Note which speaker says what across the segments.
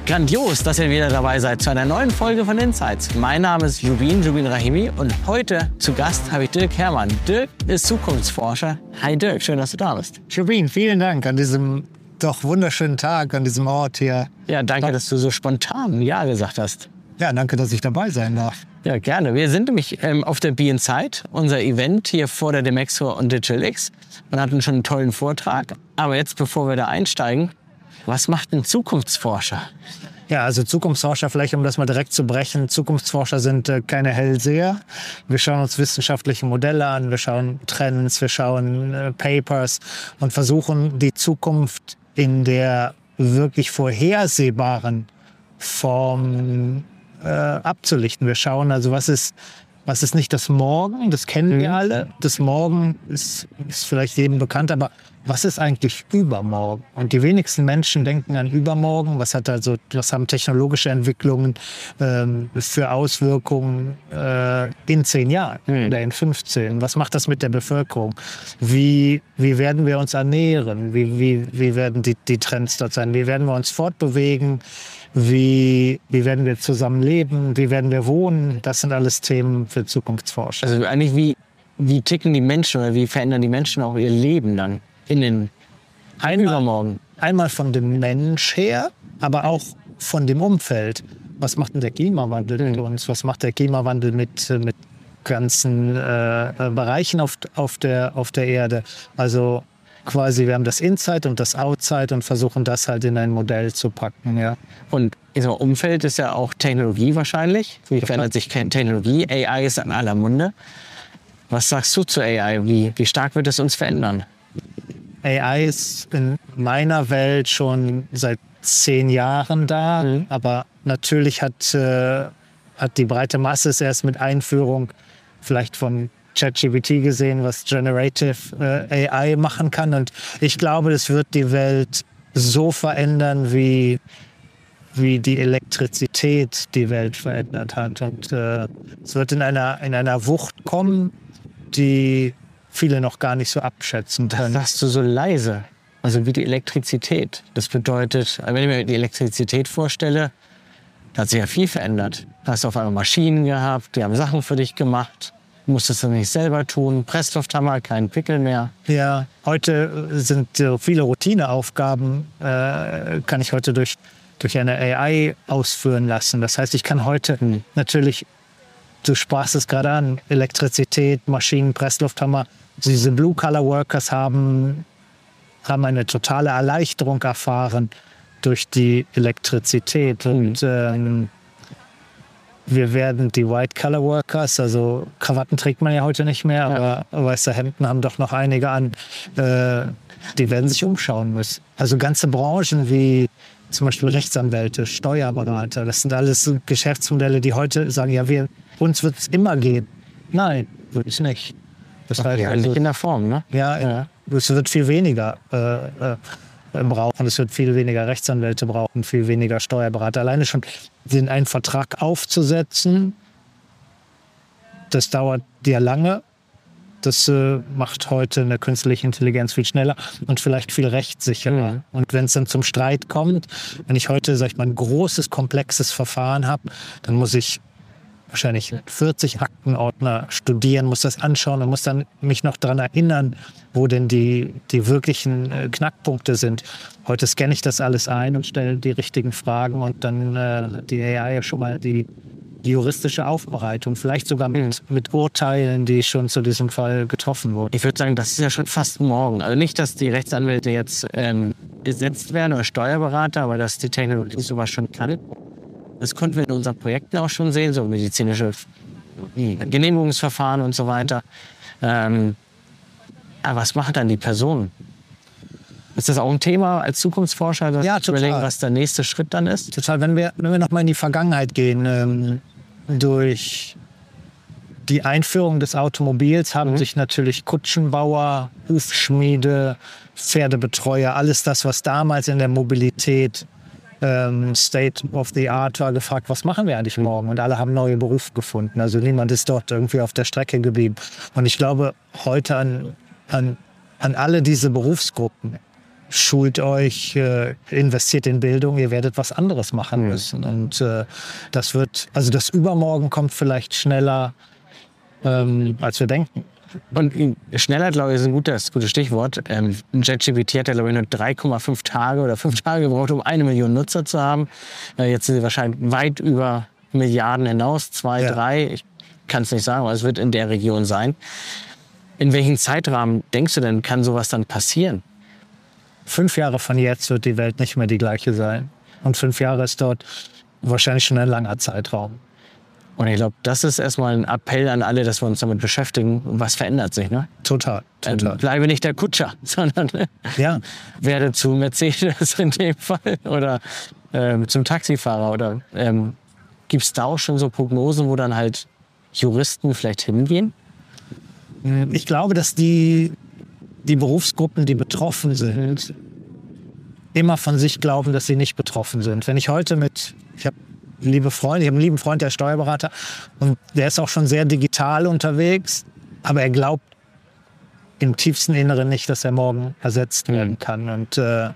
Speaker 1: Grandios, dass ihr wieder dabei seid zu einer neuen Folge von Insights. Mein Name ist Jubin Rahimi und heute zu Gast habe ich Dirk Herrmann. Dirk ist Zukunftsforscher. Hi Dirk, schön, dass du da bist.
Speaker 2: Jubin, vielen Dank an diesem doch wunderschönen Tag, an diesem Ort hier.
Speaker 1: Ja, danke, dass du so spontan Ja gesagt hast.
Speaker 2: Ja, danke, dass ich dabei sein darf.
Speaker 1: Ja, gerne. Wir sind nämlich auf der Be Inside, unser Event hier vor der Demexco und DigitalX und hatten schon einen tollen Vortrag. Aber jetzt, bevor wir da einsteigen, was macht ein Zukunftsforscher?
Speaker 2: Ja, also Zukunftsforscher, vielleicht um das mal direkt zu brechen, Zukunftsforscher sind keine Hellseher. Wir schauen uns wissenschaftliche Modelle an, wir schauen Trends, wir schauen Papers und versuchen die Zukunft in der wirklich vorhersehbaren Form abzulichten. Wir schauen also, was ist nicht das Morgen, das kennen wir alle. Das Morgen ist vielleicht jedem bekannt, aber was ist eigentlich übermorgen? Und die wenigsten Menschen denken an übermorgen. Was haben technologische Entwicklungen für Auswirkungen in 10 Jahren oder in 15? Was macht das mit der Bevölkerung? Wie werden wir uns ernähren? Wie werden die Trends dort sein? Wie werden wir uns fortbewegen? Wie werden wir zusammen leben? Wie werden wir wohnen? Das sind alles Themen für Zukunftsforscher.
Speaker 1: Also eigentlich, wie ticken die Menschen oder wie verändern die Menschen auch ihr Leben dann in den Übermorgen?
Speaker 2: Einmal von dem Mensch her, aber auch von dem Umfeld. Was macht denn der Klimawandel mit uns? Was macht der Klimawandel mit ganzen Bereichen auf der Erde? Also quasi, wir haben das Inside und das Outside und versuchen das halt in ein Modell zu packen. Ja.
Speaker 1: Und Umfeld ist ja auch Technologie wahrscheinlich. Wie verändert sich Technologie? AI ist in aller Munde. Was sagst du zu AI? Wie stark wird es uns verändern?
Speaker 2: AI ist in meiner Welt schon seit 10 Jahren da, aber natürlich hat die breite Masse es erst mit Einführung vielleicht von ChatGPT gesehen, was Generative AI machen kann. Und ich glaube, das wird die Welt so verändern, wie die Elektrizität die Welt verändert hat. Und es wird in einer Wucht kommen, die viele noch gar nicht so abschätzen können.
Speaker 1: Das sagst du so leise. Also wie die Elektrizität. Das bedeutet, wenn ich mir die Elektrizität vorstelle, da hat sich ja viel verändert. Da hast du auf einmal Maschinen gehabt, die haben Sachen für dich gemacht. Du musstest das nicht selber tun. Presslufthammer, kein Pickel mehr.
Speaker 2: Ja, heute sind viele Routineaufgaben, kann ich heute durch eine AI ausführen lassen. Das heißt, ich kann heute natürlich, du sprachst es gerade an, Elektrizität, Maschinen, Presslufthammer. Diese Blue-Collar-Workers haben eine totale Erleichterung erfahren durch die Elektrizität. Und wir werden die White-Collar-Workers, also Krawatten trägt man ja heute nicht mehr, aber weiße Hemden haben doch noch einige an, die werden sich umschauen müssen. Also ganze Branchen wie zum Beispiel Rechtsanwälte, Steuerberater, das sind alles Geschäftsmodelle, die heute sagen, ja, uns wird es immer gehen. Nein, wird es nicht. Das heißt,
Speaker 1: ja, nicht in der Form, ne?
Speaker 2: Ja. Es wird viel weniger brauchen. Es wird viel weniger Rechtsanwälte brauchen, viel weniger Steuerberater. Alleine schon einen Vertrag aufzusetzen, das dauert ja lange. Das macht heute eine künstliche Intelligenz viel schneller und vielleicht viel rechtssicherer. Und wenn es dann zum Streit kommt, wenn ich heute, sag ich mal, ein großes, komplexes Verfahren habe, dann muss ich wahrscheinlich 40 Aktenordner studieren, muss das anschauen und muss dann mich noch daran erinnern, wo denn die wirklichen Knackpunkte sind. Heute scanne ich das alles ein und stelle die richtigen Fragen und dann die AI schon mal die juristische Aufbereitung, vielleicht sogar mit Urteilen, die schon zu diesem Fall getroffen wurden.
Speaker 1: Ich würde sagen, das ist ja schon fast morgen. Also nicht, dass die Rechtsanwälte jetzt ersetzt werden oder Steuerberater, aber dass die Technologie sowas schon kann. Das konnten wir in unseren Projekten auch schon sehen, so medizinische Genehmigungsverfahren und so weiter. Aber was machen dann die Personen? Ist das auch ein Thema als Zukunftsforscher, dass zu überlegen, was der nächste Schritt dann ist?
Speaker 2: Total. Wenn wir noch mal in die Vergangenheit gehen, durch die Einführung des Automobils haben sich natürlich Kutschenbauer, Hufschmiede, Pferdebetreuer, alles das, was damals in der Mobilität State of the Art war, gefragt, was machen wir eigentlich morgen? Und alle haben neue Berufe gefunden. Also niemand ist dort irgendwie auf der Strecke geblieben. Und ich glaube heute an alle diese Berufsgruppen, schult euch, investiert in Bildung, ihr werdet was anderes machen müssen. Und das Übermorgen kommt vielleicht schneller, als wir denken.
Speaker 1: Und schneller, glaube ich, ist ein gutes Stichwort. ChatGPT hat ja, glaube ich, nur 3,5 Tage oder 5 Tage gebraucht, um 1 Million Nutzer zu haben. Jetzt sind sie wahrscheinlich weit über Milliarden hinaus, 2, 3. Ich kann es nicht sagen, aber es wird in der Region sein. In welchem Zeitrahmen denkst du denn, kann sowas dann passieren?
Speaker 2: 5 Jahre von jetzt wird die Welt nicht mehr die gleiche sein. Und 5 Jahre ist dort wahrscheinlich schon ein langer Zeitraum.
Speaker 1: Und ich glaube, das ist erstmal ein Appell an alle, dass wir uns damit beschäftigen. Was verändert sich, ne?
Speaker 2: Total.
Speaker 1: Bleibe nicht der Kutscher, sondern werde zu Mercedes in dem Fall oder zum Taxifahrer. Oder gibt es da auch schon so Prognosen, wo dann halt Juristen vielleicht hingehen?
Speaker 2: Ich glaube, dass die Berufsgruppen, die betroffen sind, immer von sich glauben, dass sie nicht betroffen sind. Wenn ich heute ich habe einen lieben Freund, der ist Steuerberater, und der ist auch schon sehr digital unterwegs, aber er glaubt im tiefsten Inneren nicht, dass er morgen ersetzt werden kann. Und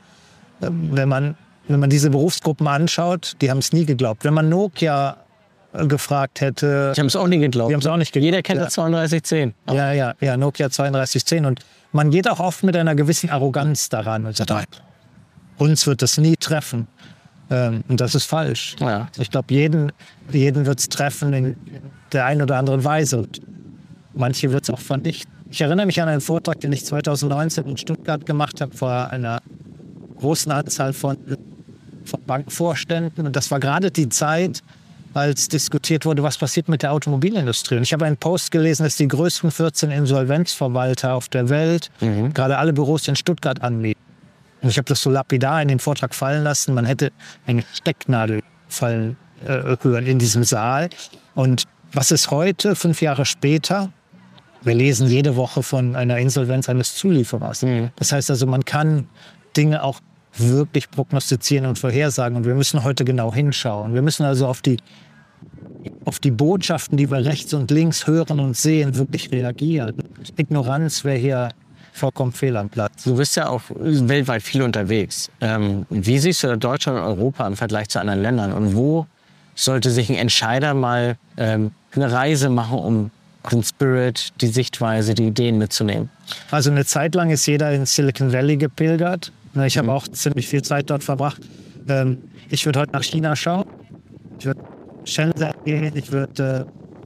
Speaker 2: wenn man diese Berufsgruppen anschaut, die haben es nie geglaubt. Wenn man Nokia gefragt hätte...
Speaker 1: Die haben es auch nie geglaubt.
Speaker 2: Die haben es auch nicht geglaubt.
Speaker 1: Jeder kennt das 3210.
Speaker 2: Ja, Nokia 3210. Und man geht auch oft mit einer gewissen Arroganz daran und sagt, uns wird das nie treffen. Und das ist falsch.
Speaker 1: Ja.
Speaker 2: Ich glaube, jeden wird es treffen in der einen oder anderen Weise. Und manche wird es auch vernichten. Ich erinnere mich an einen Vortrag, den ich 2019 in Stuttgart gemacht habe, vor einer großen Anzahl von Bankvorständen. Und das war gerade die Zeit, als diskutiert wurde, was passiert mit der Automobilindustrie. Und ich habe einen Post gelesen, dass die größten 14 Insolvenzverwalter auf der Welt gerade alle Büros in Stuttgart anmieten. Und ich habe das so lapidar in den Vortrag fallen lassen. Man hätte eine Stecknadel fallen hören in diesem Saal. Und was ist heute, 5 Jahre später? Wir lesen jede Woche von einer Insolvenz eines Zulieferers. Das heißt also, man kann Dinge auch wirklich prognostizieren und vorhersagen. Und wir müssen heute genau hinschauen. Wir müssen also auf die Botschaften, die wir rechts und links hören und sehen, wirklich reagieren. Ignoranz wäre hier vollkommen fehl am Platz.
Speaker 1: Du bist ja auch weltweit viel unterwegs. Wie siehst du Deutschland und Europa im Vergleich zu anderen Ländern? Und wo sollte sich ein Entscheider mal eine Reise machen, um den Spirit, die Sichtweise, die Ideen mitzunehmen?
Speaker 2: Also eine Zeit lang ist jeder in Silicon Valley gepilgert. Ich habe auch ziemlich viel Zeit dort verbracht. Ich würde heute nach China schauen. Ich würde Shenzhen gehen. Ich würde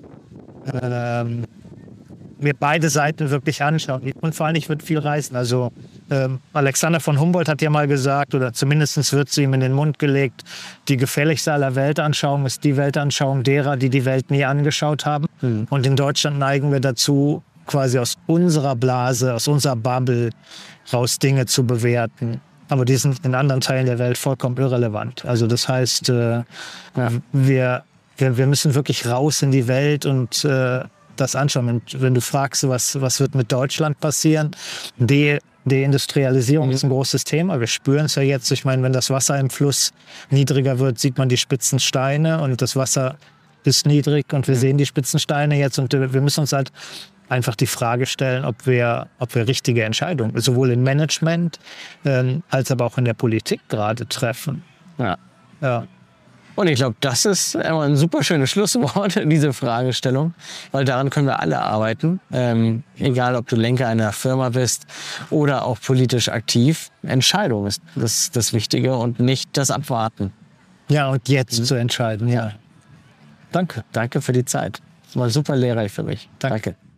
Speaker 2: mir beide Seiten wirklich anschauen. Und vor allem, ich würde viel reisen. Also Alexander von Humboldt hat ja mal gesagt, oder zumindest wird es ihm in den Mund gelegt, die gefährlichste aller Weltanschauungen ist die Weltanschauung derer, die die Welt nie angeschaut haben. Und in Deutschland neigen wir dazu, quasi aus unserer Blase, aus unserer Bubble raus Dinge zu bewerten. Aber die sind in anderen Teilen der Welt vollkommen irrelevant. Also das heißt, wir müssen wirklich raus in die Welt und das anschauen. Und wenn du fragst, was wird mit Deutschland passieren, Deindustrialisierung ist ein großes Thema. Wir spüren es ja jetzt. Ich meine, wenn das Wasser im Fluss niedriger wird, sieht man die spitzen Steine und das Wasser ist niedrig und wir sehen die spitzen Steine jetzt. Und wir müssen uns halt einfach die Frage stellen, ob wir richtige Entscheidungen, sowohl im Management als aber auch in der Politik gerade treffen. Ja.
Speaker 1: Und ich glaube, das ist ein super schönes Schlusswort, diese Fragestellung, weil daran können wir alle arbeiten. Egal, ob du Lenker einer Firma bist oder auch politisch aktiv. Entscheidung ist das Wichtige und nicht das Abwarten.
Speaker 2: Ja, und jetzt zu entscheiden, ja. Danke.
Speaker 1: Danke für die Zeit. Das war super lehrreich für mich.
Speaker 2: Danke.